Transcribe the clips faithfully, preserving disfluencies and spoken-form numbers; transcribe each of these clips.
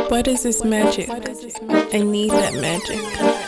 What is this magic? I need that magic.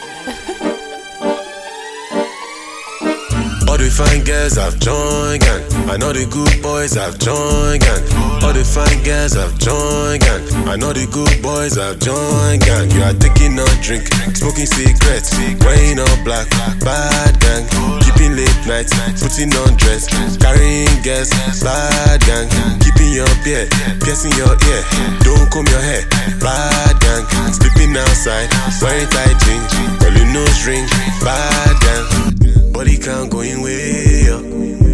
All the fine girls have joined gang. I know the good boys have joined gang. All the fine girls have joined gang. I know the good boys have joined gang. You are taking a drink, smoking cigarettes, wearing all black, bad gang. Keeping late nights, putting on dress, carrying girls, bad gang. Keeping your beard, piercing your ear, don't comb your hair, bad gang. Sleeping outside, wearing tight jeans, belly nose ring, bad gang. Body count going way up.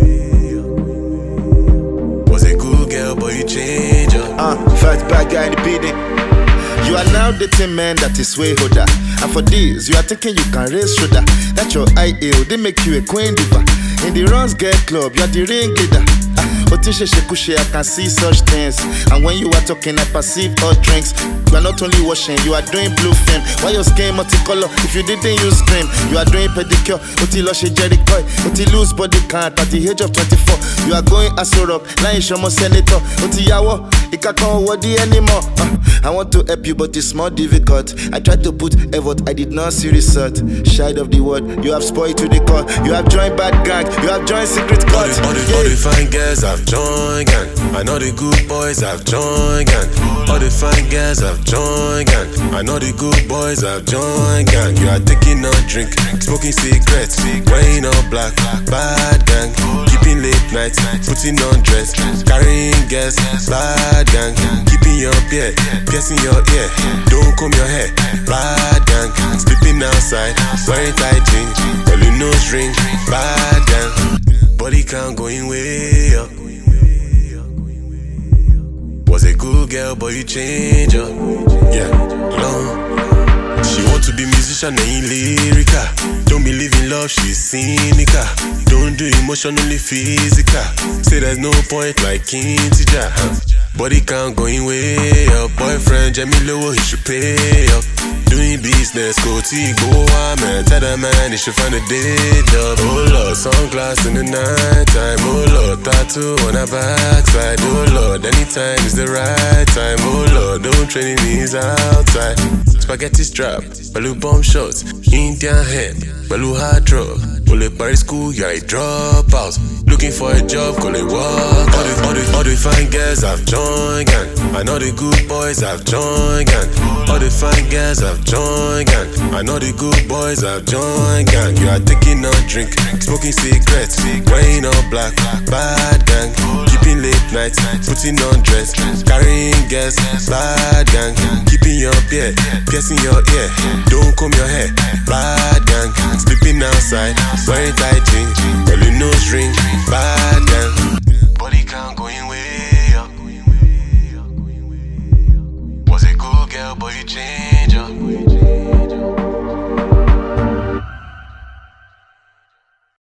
Was a good girl, but you change up. Uh, fat bad guy in the building. You are now dating men that is way older. And for this, you are thinking you can raise shoulder. That your I A O, they make you a queen diva. In the Runs Girl Club, you are the ringleader. Otishe Shekushe, I can see such things. And when you are talking, I perceive hot drinks. You are not only washing, you are doing blue film. Why your skin multicolor? If you didn't use cream, you are doing pedicure. Oti Loshe Jerry Coy, Oti lose body count at the age of twenty-four. You are going Aso Rock, now you show more senator. Oti Yawo, it can't come wadi anymore. Uh, I want to help you, but it's more difficult. I tried to put effort, I did not see result. Shy of the word, you have spoiled to the core. You have joined bad gang, you have joined secret court. All the, all the, yeah. all the fine girls have joined gang. I know the good boys have joined gang. All the fine girls have joined gang. I know the good boys have joined gang. You are taking a drink, smoking cigarettes, wearing all black, bad gang. Keeping late nights, putting on dress, carrying girls, bad gang. Keeping your beard, piercing your ear, don't comb your hair, bad gang. Sleeping outside, wearing tight jeans, belly nose ring, bad gang. Body count going way up. Was a good girl, but you change up. Yeah, no. She want to be musician, ain't lyrical. Don't believe in love, she's cynical. Don't do emotionally physical. Say there's no point like King Tija. Body count going way up. Boyfriend Jamilowo, he should pay up. Doing business, go T, go on, man. Tell that man he should find a day job. Oh Lord, sunglass in the night time. Oh Lord, tattoo on her backside. Oh Lord, anytime is the right time. Oh Lord, don't training knees outside. Spaghetti strap, balloon bomb shots, Indian head, balloon hard drop. Bullet Paris school, you're a dropout. Looking for a job, call it walk. All the, all the, all the fine girls have joined gang. I know the good boys have joined gang. All the fine girls have joined gang. I know the good boys have joined gang. You are taking a drink, smoking cigarettes, wearing all black, bad gang. Keeping late nights, putting on dress, carrying girls, bad gang. Keeping your beard, piercing your ear, don't comb your hair, bad gang. Sleeping outside, wearing tight jeans, belly nose ring, bad gang. Body count going way up. Was a good girl, but you changed.